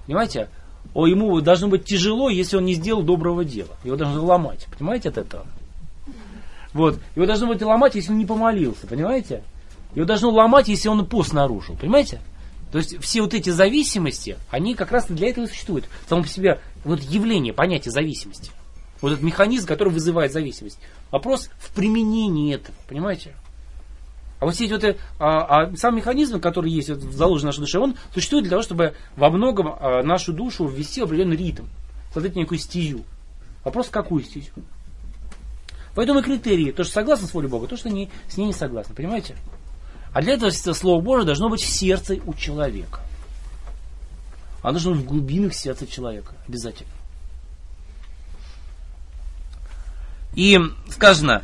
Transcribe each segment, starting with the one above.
Понимаете? Ему должно быть тяжело, если он не сделал доброго дела. Его должны ломать. Понимаете от этого? Вот. Его должно быть ломать, если он не помолился. Понимаете? Его должно ломать, если он пост нарушил. Понимаете? То есть все вот эти зависимости, они как раз для этого и существуют. Само по себе вот явление, понятие зависимости. Вот этот механизм, который вызывает зависимость. Вопрос в применении этого. Понимаете? А вот эти вот, сам механизм, который есть вот, заложен в нашей душе, он существует для того, чтобы во многом нашу душу ввести в определенный ритм, создать некую стезю. Вопрос, какую стезю? Поэтому и критерии, то, что согласны с волей Бога, то, что с ней не согласны. Понимаете? А для этого Слово Божие должно быть в сердце у человека. Оно должно быть в глубинах сердца человека. Обязательно. И сказано,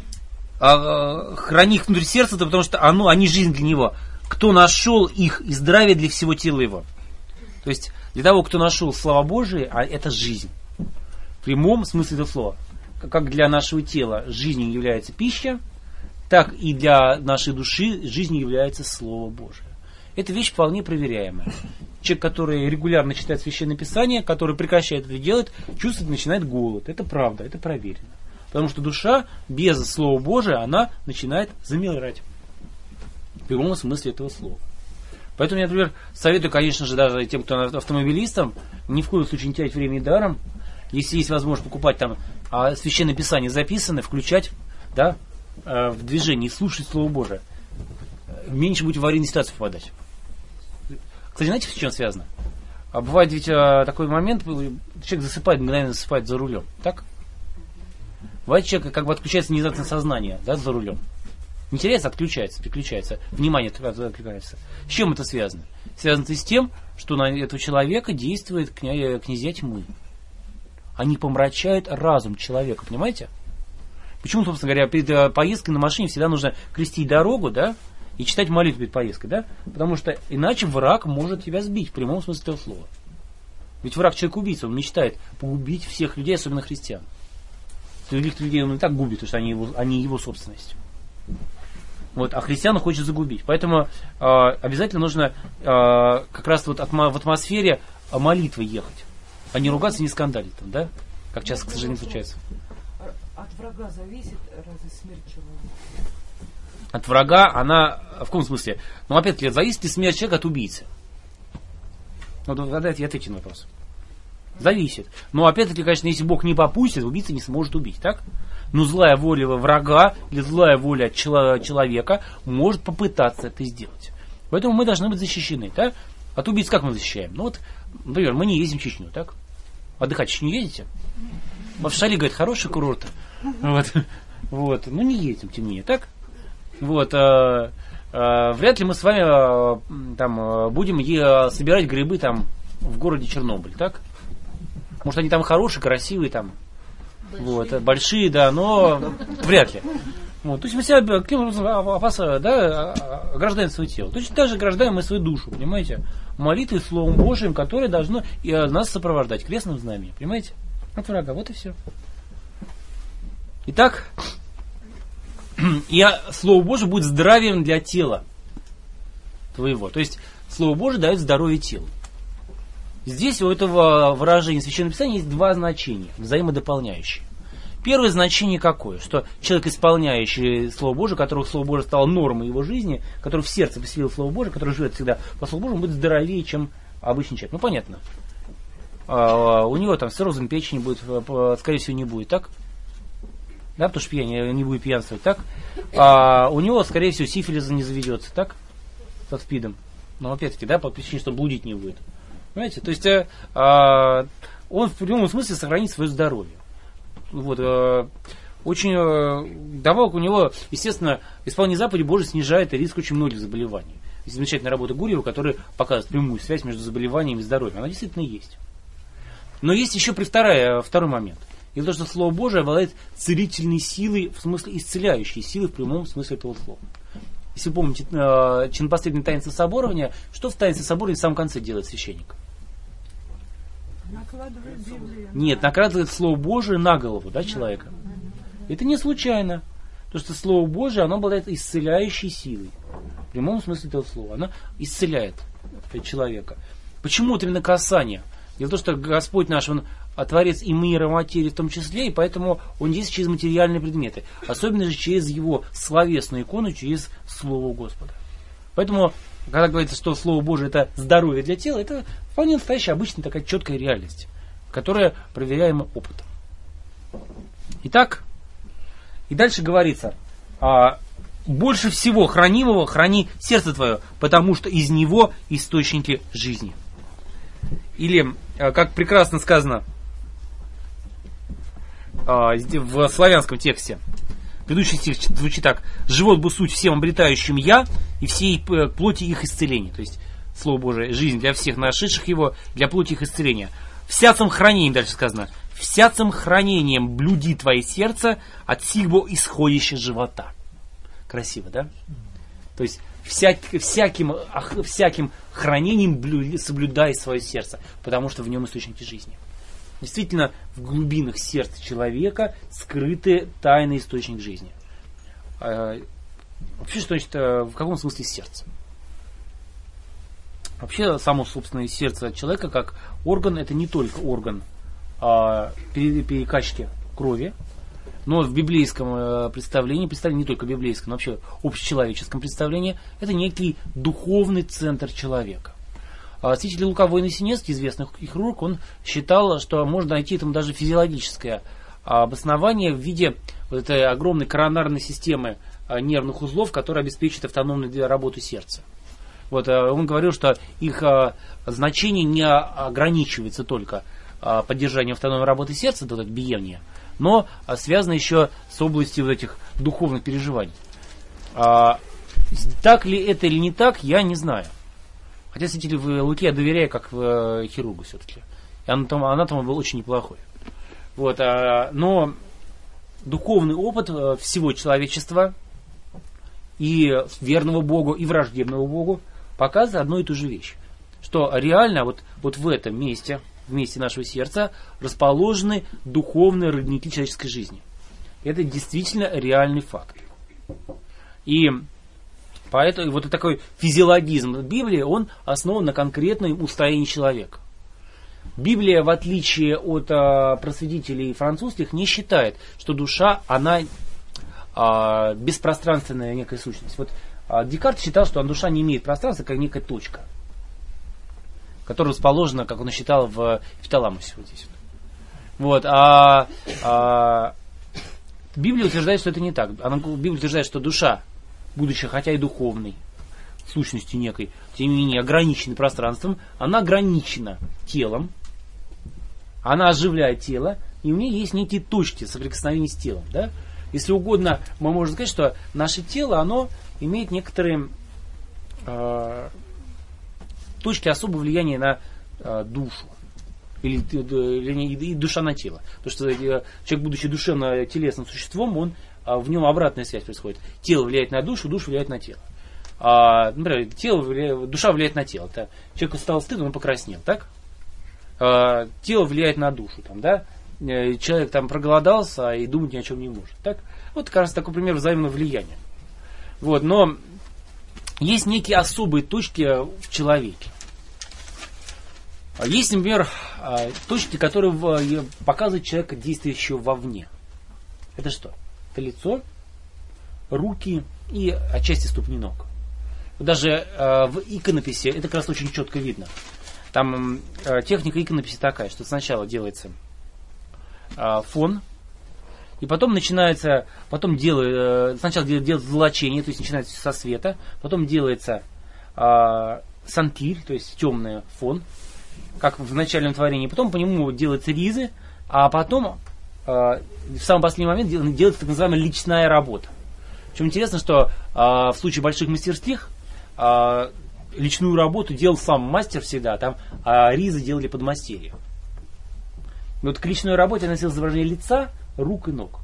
храни их внутри сердца, потому что они жизнь для него. Кто нашел их и здравие для всего тела его. То есть для того, кто нашел Слово Божие, это жизнь. В прямом смысле этого слова. Как для нашего тела жизнью является пища, так и для нашей души жизнью является Слово Божие. Это вещь вполне проверяемая. Человек, который регулярно читает Священное Писание, который прекращает это делать, чувствует, начинает голод. Это правда, это проверено. Потому что душа без Слова Божия, она начинает замирать. В прямом смысле этого слова. Поэтому я, например, советую, конечно же, даже тем, кто автомобилистам, ни в коем случае не терять времени даром. Если есть возможность покупать там Священное Писание записанное, включать, да, в движении, слушать Слово Божие. Меньше будете в аварийные ситуации попадать. Кстати, знаете, с чем связано? Бывает ведь такой момент, человек мгновенно засыпает за рулем. Так? Бывает, человек как бы отключается внезапно сознание, да, за рулем. Не теряется, отключается, переключается. Внимание отключается. С чем это связано? Связано это с тем, что на этого человека действует князья тьмы. Они помрачают разум человека, понимаете? Почему, собственно говоря, перед поездкой на машине всегда нужно крестить дорогу, да, и читать молитву перед поездкой, да? Потому что иначе враг может тебя сбить, в прямом смысле этого слова. Ведь враг человек-убийца, он мечтает погубить всех людей, особенно христиан. Других людей он и так губит, потому что они его собственность. Вот, а христиан он хочет загубить. Поэтому обязательно нужно как раз вот в атмосфере молитвы ехать, а не ругаться, не скандалить там, да? Как часто, к сожалению, случается. От врага зависит разве смерть человека? От врага она... В каком смысле? Ну, опять-таки, зависит ли смерть человека от убийцы? Ну, тогда я отвечу на вопрос. Зависит. Но, опять-таки, конечно, если Бог не попустит, убийца не сможет убить, так? Но злая воля врага или злая воля человека может попытаться это сделать. Поэтому мы должны быть защищены, так? От убийц как мы защищаем? Ну, вот, например, мы не ездим в Чечню, так? Отдыхать в Чечню едете? В Шали, говорит, хороший курорт. Вот. Ну, не едем, тем не менее, так? Вот. Вряд ли мы с вами там будем собирать грибы там в городе Чернобыль, так? Может, они там хорошие, красивые там. Большие, да, но вряд ли. Вот. То есть мы себя каким образом ограждаем свое тело. Точно так же ограждаем мы свою душу, понимаете? Молитвой, Словом Божиим, которое должно нас сопровождать крестным знамением, понимаете? От врага, вот и все. Итак, Слово Божие будет здравием для тела твоего. То есть Слово Божие дает здоровье телу. Здесь у этого выражения Священного Писания есть два значения, взаимодополняющие. Первое значение какое? Что человек, исполняющий Слово Божие, которого Слово Божие стало нормой его жизни, который в сердце поселил Слово Божие, который живет всегда по Слову Божьему, будет здоровее, чем обычный человек. Ну, понятно. У него там циррозом печени будет, скорее всего, не будет, так? Да, потому что не будет пьянствовать, так? У него, скорее всего, сифилиза не заведется, так? Со СПИДом. Но опять-таки, да, по причине, что блудить не будет. Понимаете? То есть он в прямом смысле сохранит свое здоровье. Вот, очень добавок у него, естественно, исполнение заповедей Божьей снижает риск очень многих заболеваний. Есть замечательная работа Гурьева, которая показывает прямую связь между заболеванием и здоровьем. Она действительно есть. Но есть еще второй момент. И то, что Слово Божие обладает целительной силой, в смысле исцеляющей силой в прямом смысле этого слова. Если вы помните чинопоследнее таинство соборования, что в таинстве соборования в самом конце делает священник? Накладывает Библию. Нет, накладывает Слово Божие на голову, да, человека. Это не случайно. Потому что Слово Божие, оно обладает исцеляющей силой. В прямом смысле этого слова. Оно исцеляет человека. Почему вот именно касание? Дело в том, что Господь наш, Он Творец и мира, и материи в том числе, и поэтому Он действует через материальные предметы. Особенно же через Его словесную икону, через Слово Господа. Поэтому, когда говорится, что Слово Божие это здоровье для тела, это вполне настоящая, обычная такая четкая реальность, которая проверяема опытом. Итак, и дальше говорится, больше всего хранимого храни сердце твое, потому что из него источники жизни. Или, как прекрасно сказано в славянском тексте, предыдущий стих звучит так: «Живот бы суть всем обретающим я, и всей плоти их исцеление». То есть, Слово Божие, жизнь для всех нашедших его, для плоти их исцеления. «Всяцем хранением», дальше сказано, «всяцем хранением блюди твое сердце от сего исходящего живота». Красиво, да? То есть, всяким хранением соблюдай свое сердце, потому что в нем источники жизни. Действительно, в глубинах сердца человека скрыты тайный источник жизни. Вообще, что значит, в каком смысле сердце? Вообще, само собственное сердце человека, как орган, это не только орган перекачки крови, но в библейском представлении не только библейском, но вообще общечеловеческом представлении, это некий духовный центр человека. Святитель Лука Воиносинецкий, известный хирург, он считал, что можно найти этому даже физиологическое обоснование в виде вот этой огромной коронарной системы нервных узлов, которая обеспечивает автономную работу сердца. Вот, он говорил, что их значение не ограничивается только поддержанием автономной работы сердца, вот это биение, но связано еще с областью вот этих духовных переживаний. Так ли это или не так, я не знаю. Хотя святителю Луке я доверяю как хирургу все-таки. И анатом был очень неплохой. Вот, но духовный опыт всего человечества, и верного Богу, и враждебного Богу, показывает одну и ту же вещь. Что реально вот в этом месте, в месте нашего сердца, расположены духовные родники человеческой жизни. Это действительно реальный факт. И поэтому вот такой физиологизм Библии, он основан на конкретном устроении человека. Библия, в отличие от просветителей французских, не считает, что душа, она беспространственная некая сущность. Вот Декарт считал, что душа не имеет пространства, как некая точка, которая расположена, как он считал, в эпиталамусе. Вот здесь. Вот. Библия утверждает, что это не так. Библия утверждает, что душа, будучи хотя и духовной, сущностью некой, тем не менее ограниченной пространством, она ограничена телом, она оживляет тело, и у нее есть некие точки соприкосновения с телом. Да? Если угодно, мы можем сказать, что наше тело, оно имеет некоторые точки особого влияния на душу. Или душа на тело. Потому что человек, будучи душевно-телесным существом, в нем обратная связь происходит. Тело влияет на душу, душа влияет на тело. Например, душа влияет на тело. Человеку стало стыдно, он покраснел. Так? Тело влияет на душу. Там, да? Человек там проголодался и думать ни о чем не может. Так? Вот как раз такой пример взаимного влияния. Вот, но есть некие особые точки в человеке. Есть, например, точки, которые показывают человека, действующего вовне. Это что? Это лицо, руки и отчасти ступни ног. Даже в иконописи это как раз очень четко видно. Там техника иконописи такая, что сначала делается фон, и потом начинается, сначала делается золочение, то есть начинается со света, потом делается сантиль, то есть темный фон, как в начальном творении, потом по нему делаются ризы, а потом в самый последний момент делается так называемая личная работа. Причем интересно, что в случае больших мастерских личную работу делал сам мастер всегда, там ризы делали подмастерье. Вот к личной работе относилось изображение лица, рук и ног.